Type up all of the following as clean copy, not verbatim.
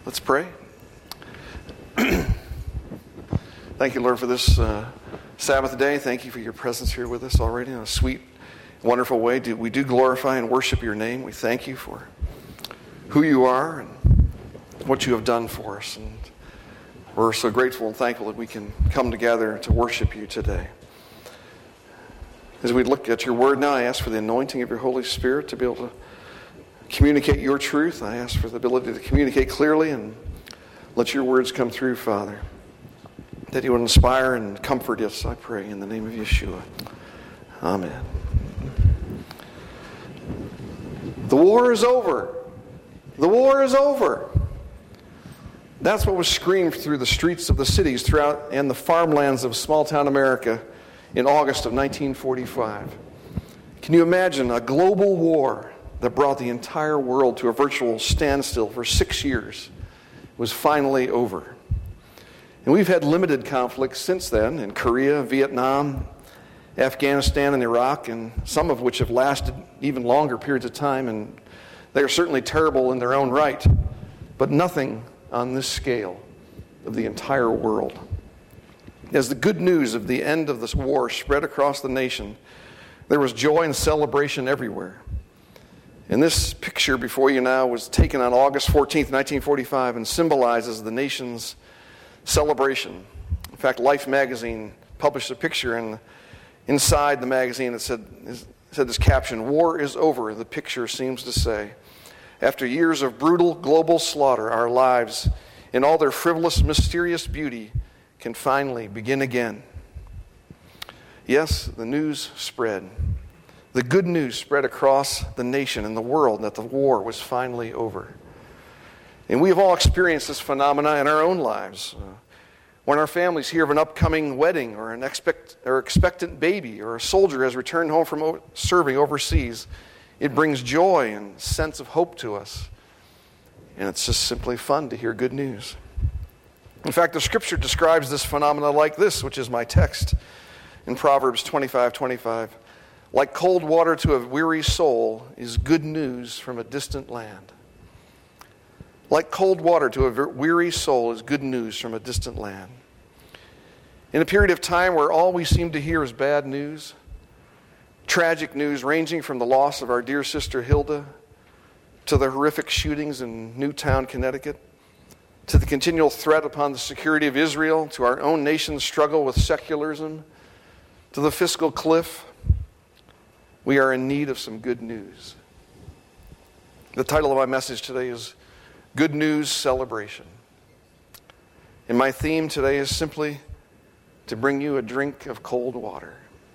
Let's pray. Thank you, Lord, for this Sabbath day. Thank you for your presence here with us already in a sweet, wonderful way. We do glorify and worship your name. We thank you for who you are and what you have done for us. And we're so grateful and thankful that we can come together to worship you today. As we look at your word now, I ask for the anointing of your Holy Spirit to be able to communicate your truth. I ask for the ability to communicate clearly and let your words come through, Father. That you would inspire and comfort us, I pray, in the name of Yeshua. Amen. The war is over. The war is over. That's what was screamed through the streets of the cities throughout and the farmlands of small-town America in August of 1945. Can you imagine a global war that brought the entire world to a virtual standstill for 6 years was finally over? And we've had limited conflicts since then in Korea, Vietnam, Afghanistan, and Iraq, and some of which have lasted even longer periods of time, and they are certainly terrible in their own right, but nothing on this scale of the entire world. As the good news of the end of this war spread across the nation, there was joy and celebration everywhere. And this picture before you now was taken on August 14th, 1945, and symbolizes the nation's celebration. In fact, Life magazine published a picture, and inside the magazine it said this caption, "War is over," the picture seems to say. After years of brutal global slaughter, our lives, in all their frivolous, mysterious beauty, can finally begin again. Yes, the news spread. The good news spread across the nation and the world that the war was finally over. And we have all experienced this phenomena in our own lives. When our families hear of an upcoming wedding or an expectant baby or a soldier has returned home from serving overseas, it brings joy and a sense of hope to us. And it's just simply fun to hear good news. In fact, the scripture describes this phenomena like this, which is my text in Proverbs 25:25. Like cold water to a weary soul is good news from a distant land. Like cold water to a weary soul is good news from a distant land. In a period of time where all we seem to hear is bad news, tragic news ranging from the loss of our dear sister Hilda to the horrific shootings in Newtown, Connecticut, to the continual threat upon the security of Israel, to our own nation's struggle with secularism, to the fiscal cliff, we are in need of some good news. The title of my message today is Good News Celebration. And my theme today is simply to bring you a drink of cold water.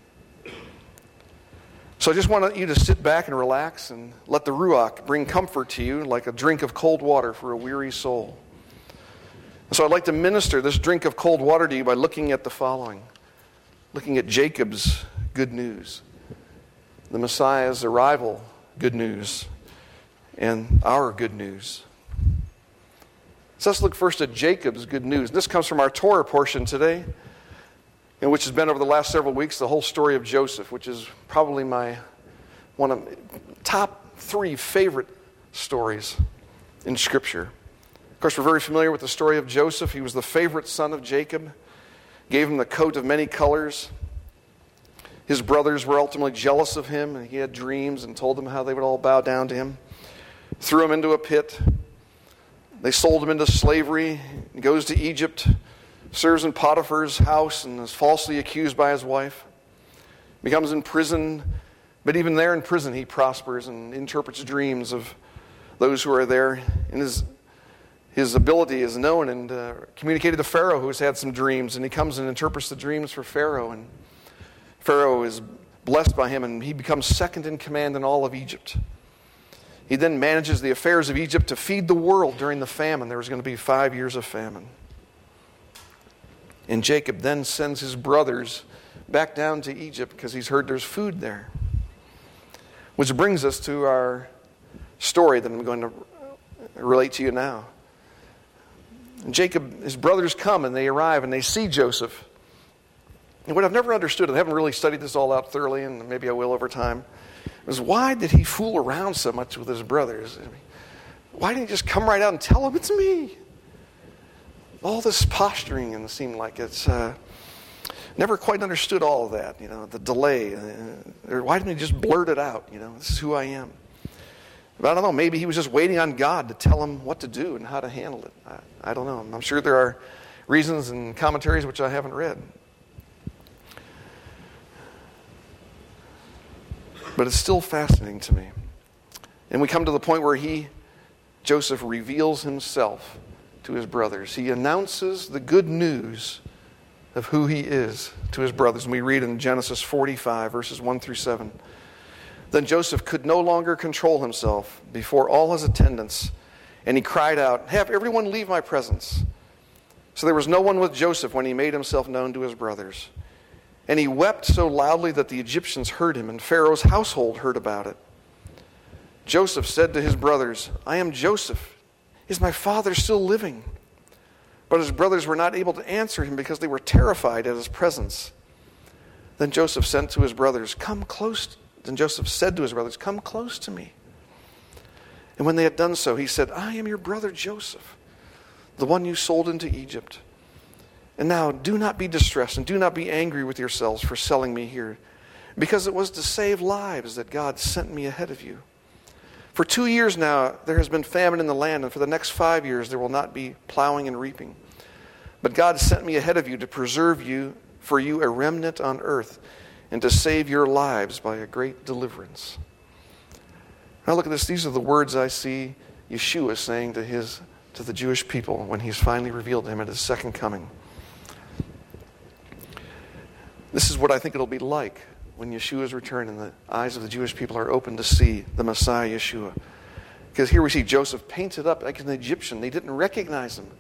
So I just want you to sit back and relax and let the Ruach bring comfort to you like a drink of cold water for a weary soul. So I'd like to minister this drink of cold water to you by looking at the following. Looking at Jacob's good news, the Messiah's arrival good news, and our good news. So let's look first at Jacob's good news. This comes from our Torah portion today, and which has been over the last several weeks the whole story of Joseph, which is probably one of my top 3 favorite stories in Scripture. Of course, we're very familiar with the story of Joseph. He was the favorite son of Jacob, gave him the coat of many colors. His brothers were ultimately jealous of him, and he had dreams and told them how they would all bow down to him. Threw him into a pit. They sold him into slavery. He goes to Egypt, serves in Potiphar's house, and is falsely accused by his wife. Becomes in prison, but even there in prison he prospers and interprets dreams of those who are there. And his ability is known and communicated to Pharaoh, who has had some dreams, and he comes and interprets the dreams for Pharaoh, and Pharaoh is blessed by him, and he becomes second in command in all of Egypt. He then manages the affairs of Egypt to feed the world during the famine. There was going to be 5 years of famine. And Jacob then sends his brothers back down to Egypt because he's heard there's food there. Which brings us to our story that I'm going to relate to you now. And Jacob, his brothers come and they arrive and they see Joseph. And what I've never understood, and I haven't really studied this all out thoroughly, and maybe I will over time, is why did he fool around so much with his brothers? Why didn't he just come right out and tell them, it's me? all this posturing, and it seemed like it's never quite understood all of that, the delay. Why didn't he just blurt it out, this is who I am. But I don't know, maybe he was just waiting on God to tell him what to do and how to handle it. I don't know. I'm sure there are reasons and commentaries which I haven't read. But it's still fascinating to me. And we come to the point where Joseph reveals himself to his brothers. He announces the good news of who he is to his brothers. And we read in Genesis 45, verses 1 through 7. Then Joseph could no longer control himself before all his attendants, and he cried out, "Have everyone leave my presence." So there was no one with Joseph when he made himself known to his brothers. And he wept so loudly that the Egyptians heard him, and Pharaoh's household heard about it. Joseph said to his brothers, "I am Joseph. Is my father still living?" But his brothers were not able to answer him because they were terrified at his presence. Then Joseph said to his brothers, "Come close." Then Joseph said to his brothers, "Come close to me." And when they had done so, he said, "I am your brother Joseph, the one you sold into Egypt. And now do not be distressed and do not be angry with yourselves for selling me here, because it was to save lives that God sent me ahead of you. For 2 years now there has been famine in the land, and for the next 5 years there will not be plowing and reaping. But God sent me ahead of you to preserve for you a remnant on earth, and to save your lives by a great deliverance." Now look at this. These are the words I see Yeshua saying to the Jewish people when he's finally revealed to him at his second coming. This is what I think it'll be like when Yeshua's return and the eyes of the Jewish people are open to see the Messiah Yeshua. Because here we see Joseph painted up like an Egyptian. They didn't recognize him.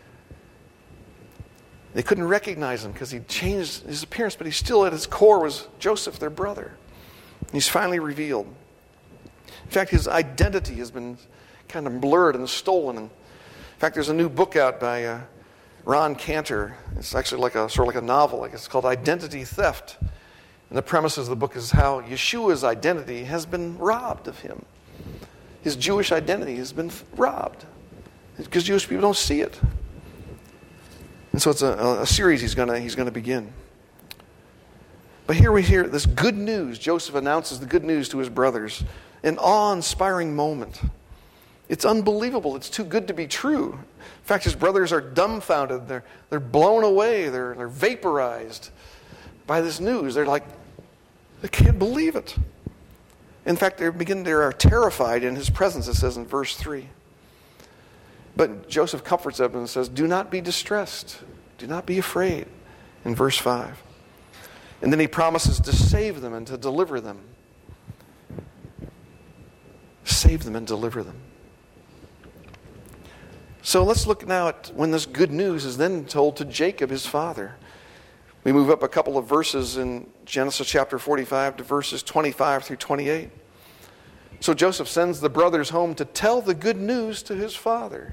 They couldn't recognize him because he changed his appearance, but he still at his core was Joseph, their brother. He's finally revealed. In fact, his identity has been kind of blurred and stolen. In fact, there's a new book out by Ron Cantor. It's actually sort of like a novel. It's called Identity Theft. And the premise of the book is how Yeshua's identity has been robbed of him. His Jewish identity has been robbed because Jewish people don't see it. And so it's a series he's going to begin. But here we hear this good news. Joseph announces the good news to his brothers. An awe-inspiring moment. It's unbelievable. It's too good to be true. In fact, his brothers are dumbfounded. They're blown away. They're vaporized by this news. They're like, they can't believe it. In fact, they are terrified in his presence, it says in verse 3. But Joseph comforts them and says, "Do not be distressed. Do not be afraid," in verse 5. And then he promises to save them and to deliver them. Save them and deliver them. So let's look now at when this good news is then told to Jacob, his father. We move up a couple of verses in Genesis chapter 45 to verses 25 through 28. So Joseph sends the brothers home to tell the good news to his father.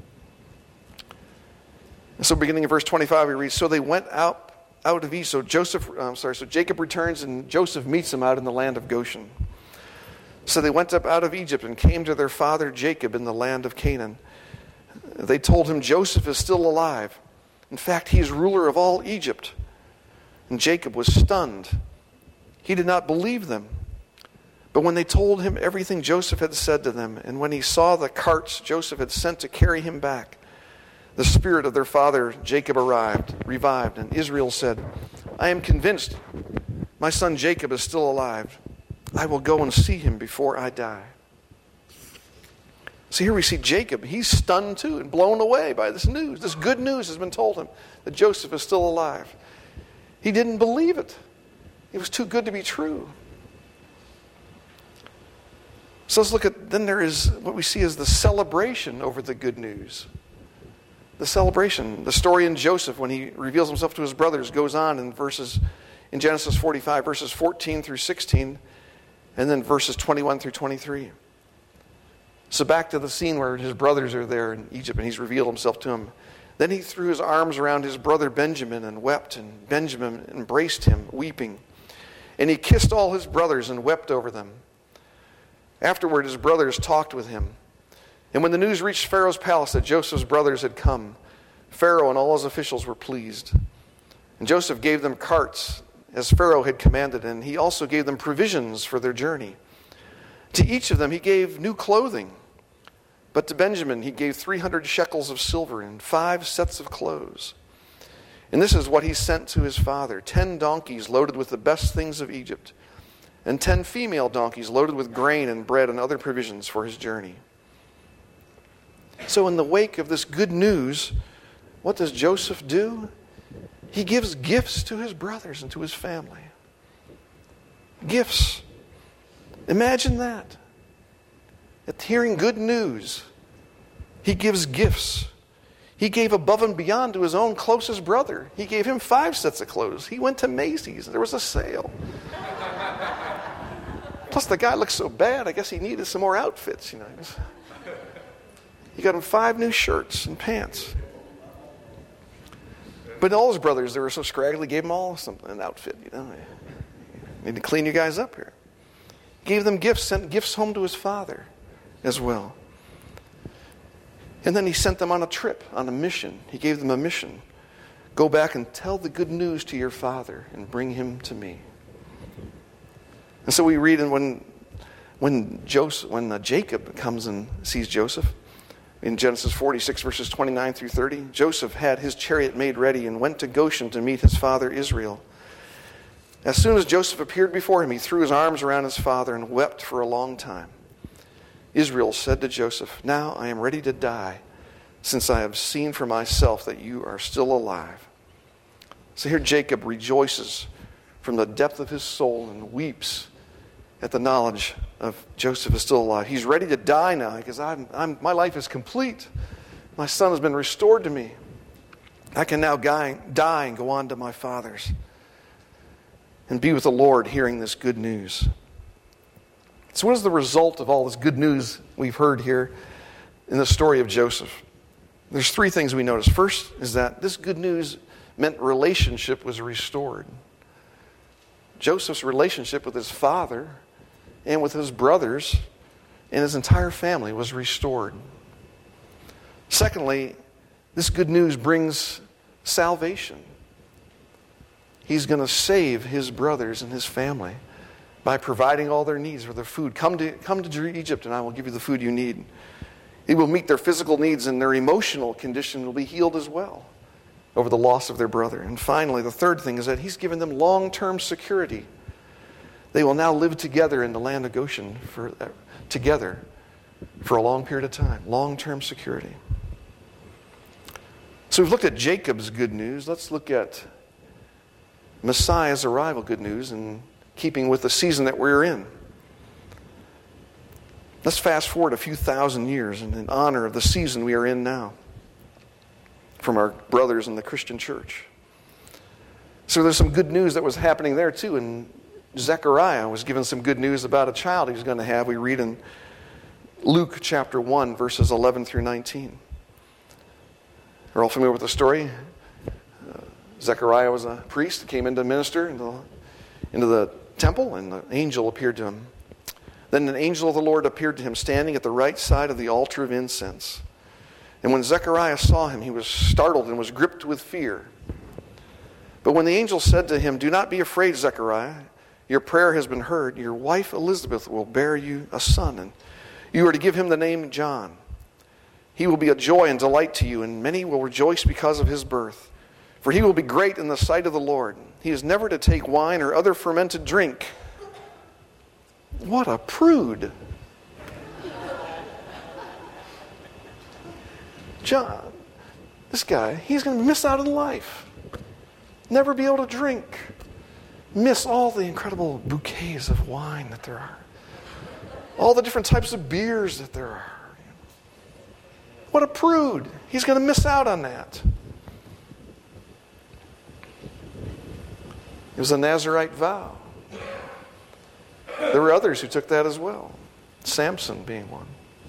And so beginning in verse 25 we read, "So they went out of Egypt." So Jacob returns and Joseph meets him out in the land of Goshen. "So they went up out of Egypt and came to their father Jacob in the land of Canaan. They told him, 'Joseph is still alive. In fact, he is ruler of all Egypt.' And Jacob was stunned. He did not believe them. But when they told him everything Joseph had said to them, and when he saw the carts Joseph had sent to carry him back, the spirit of their father Jacob revived, and Israel said, 'I am convinced my son Jacob is still alive. I will go and see him before I die.'" So here we see Jacob. He's stunned too and blown away by this news. This good news has been told him that Joseph is still alive. He didn't believe it. It was too good to be true. So let's look at, then there is, what we see is the celebration over the good news. The celebration. The story in Joseph when he reveals himself to his brothers goes on in Genesis 45, verses 14 through 16, and then verses 21 through 23. So back to the scene where his brothers are there in Egypt and he's revealed himself to them. Then he threw his arms around his brother Benjamin and wept, and Benjamin embraced him, weeping. And he kissed all his brothers and wept over them. Afterward, his brothers talked with him. And when the news reached Pharaoh's palace that Joseph's brothers had come, Pharaoh and all his officials were pleased. And Joseph gave them carts, as Pharaoh had commanded, and he also gave them provisions for their journey. To each of them he gave new clothing, but to Benjamin he gave 300 shekels of silver and 5 sets of clothes. And this is what he sent to his father: 10 donkeys loaded with the best things of Egypt, and 10 female donkeys loaded with grain and bread and other provisions for his journey. So in the wake of this good news, what does Joseph do? He gives gifts to his brothers and to his family. Gifts. Imagine that. At hearing good news, he gives gifts. He gave above and beyond to his own closest brother. He gave him 5 sets of clothes. He went to Macy's. There was a sale. Plus, the guy looked so bad, I guess he needed some more outfits. He got him 5 new shirts and pants. But all his brothers, they were so scraggly, gave them all an outfit. Need to clean you guys up here. Gave them gifts, sent gifts home to his father as well. And then he sent them on a trip, on a mission. He gave them a mission. Go back and tell the good news to your father and bring him to me. And so we read, and when Jacob comes and sees Joseph, in Genesis 46, verses 29 through 30, Joseph had his chariot made ready and went to Goshen to meet his father Israel. As soon as Joseph appeared before him, he threw his arms around his father and wept for a long time. Israel said to Joseph, "Now I am ready to die, since I have seen for myself that you are still alive." So here Jacob rejoices from the depth of his soul and weeps at the knowledge of Joseph is still alive. He's ready to die now because my life is complete. My son has been restored to me. I can now die and go on to my fathers and be with the Lord, hearing this good news. So what is the result of all this good news we've heard here in the story of Joseph? There's 3 things we notice. First is that this good news meant relationship was restored. Joseph's relationship with his father and with his brothers and his entire family was restored. Secondly, this good news brings salvation. He's going to save his brothers and his family by providing all their needs for their food. Come to Egypt and I will give you the food you need. He will meet their physical needs, and their emotional condition will be healed as well over the loss of their brother. And finally, the third thing is that he's given them long-term security. They will now live together in the land of Goshen together for a long period of time. Long-term security. So we've looked at Jacob's good news. Let's look at Messiah's arrival good news in keeping with the season that we're in. Let's fast forward a few thousand years in honor of the season we are in now from our brothers in the Christian church. So there's some good news that was happening there too, and Zechariah was given some good news about a child he was going to have. We read in Luke chapter 1, verses 11 through 19. We're all familiar with the story. Zechariah was a priest who came in to minister into the temple, and the angel appeared to him. Then an angel of the Lord appeared to him, standing at the right side of the altar of incense. And when Zechariah saw him, he was startled and was gripped with fear. But when the angel said to him, "Do not be afraid, Zechariah. Your prayer has been heard. Your wife Elizabeth will bear you a son, and you are to give him the name John. He will be a joy and delight to you, and many will rejoice because of his birth. For he will be great in the sight of the Lord. He is never to take wine or other fermented drink." What a prude. John, this guy, he's going to miss out on life. Never be able to drink. Miss all the incredible bouquets of wine that there are. All the different types of beers that there are. What a prude. He's going to miss out on that. It was a Nazirite vow. There were others who took that as well. Samson being one.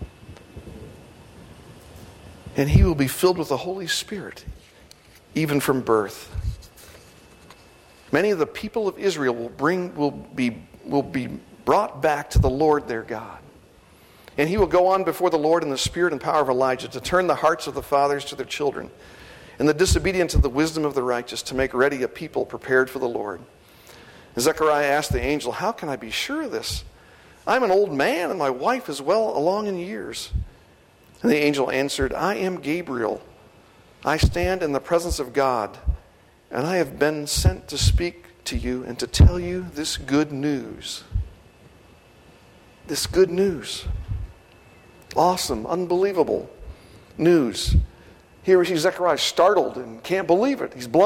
And he will be filled with the Holy Spirit, even from birth. Many of the people of Israel will be brought back to the Lord their God. And he will go on before the Lord in the spirit and power of Elijah to turn the hearts of the fathers to their children and the disobedience of the wisdom of the righteous, to make ready a people prepared for the Lord. And Zechariah asked the angel, how can I be sure of this? I'm an old man, and my wife is well along in years. And the angel answered, I am Gabriel. I stand in the presence of God, and I have been sent to speak to you and to tell you this good news. This good news. Awesome, unbelievable news. Here we see Zechariah startled and can't believe it. He's blown